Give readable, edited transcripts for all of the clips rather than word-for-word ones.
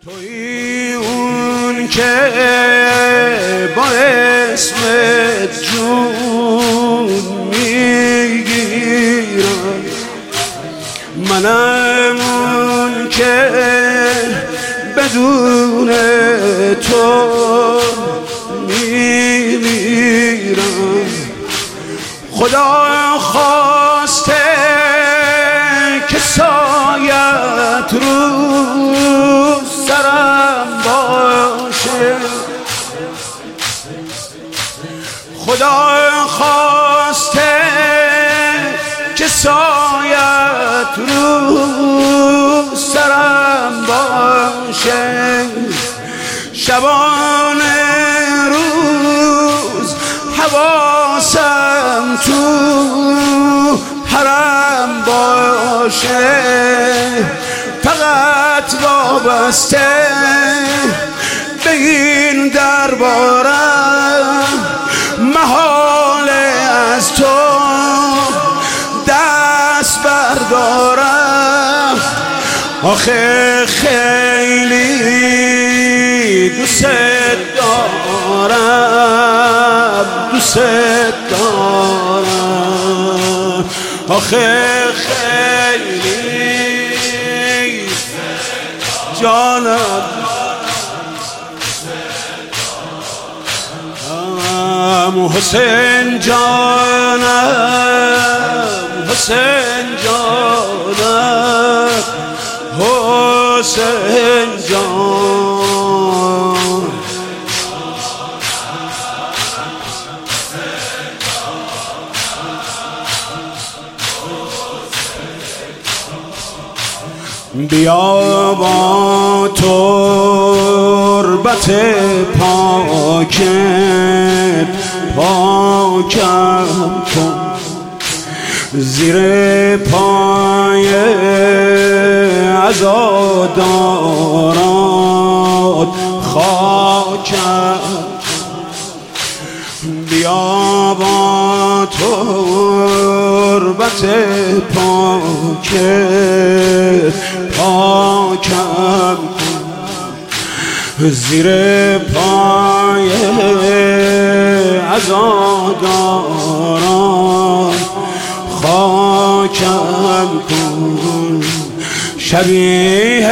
توی اون که با اسمت جون میگیرم، منم اون که بدون تو میمیرم. خدا خواسته که سایت رو سرم باشه، خدا خواسته که سایت رو سرم باشه. شبانه روز حواسم تو حرم باشه، فقط وابسته به این دربارم، محاله از تو دست بردارم. آخه خیلی دوست دارم، دوست دارم. آخه خیلی جانم، حسین جانم، حسین جانم، حسین جان. بیا با تربت پاکت پاکم کن، زیر پای عزادارات خاکم. بیا با تربت پاکت پاکم کن، زیر پای عزاداران خاکم کن. شبیه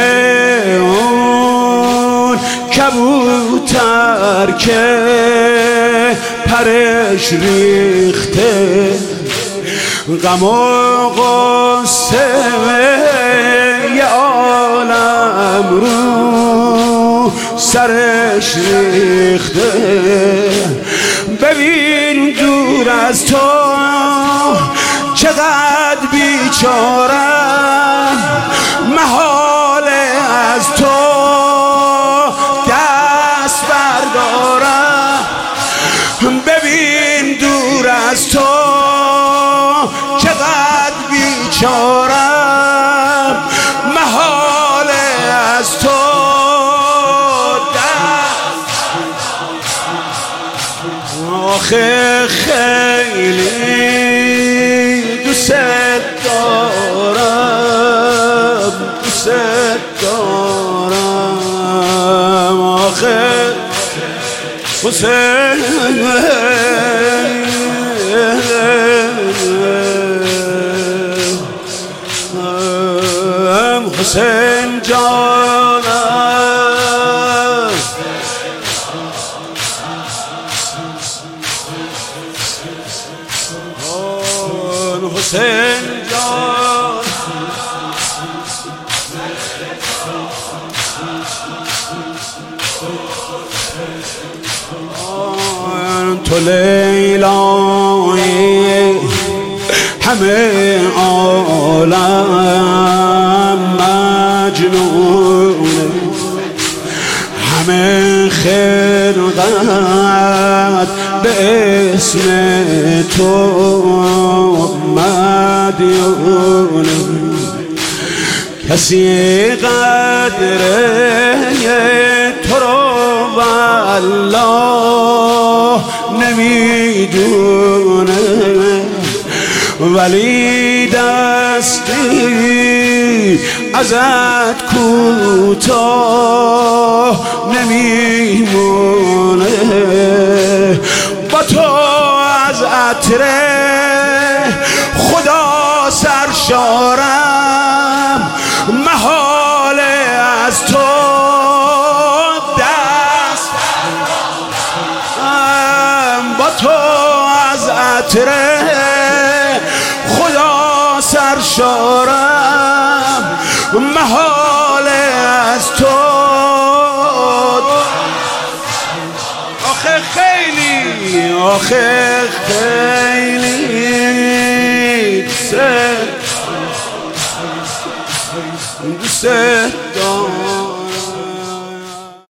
اون کبوتر که پرش ریخته، غم و غصه یه عالم رو سرش ریخته. ببین دور از تو چقدر بیچارم، محاله از تو دست بردارم. ببین دور از تو چقدر بیچارم، محاله از تو دست. آخه خیلی دوست دارم، دوست دارم. آخه حسین حسین جانم، حسین جان. تو لیلای همه عالم مجنونه، همه خلقت به اسم تو مدیونه. کسی قدر تو رو والله نمیدونه، ولی دستی ازت کوتاه نمیمونه با تو از عطر خدا سرشارم محال از تو دست با تو از عطر خدا سرشارم محال از تو آخه خیلی دوست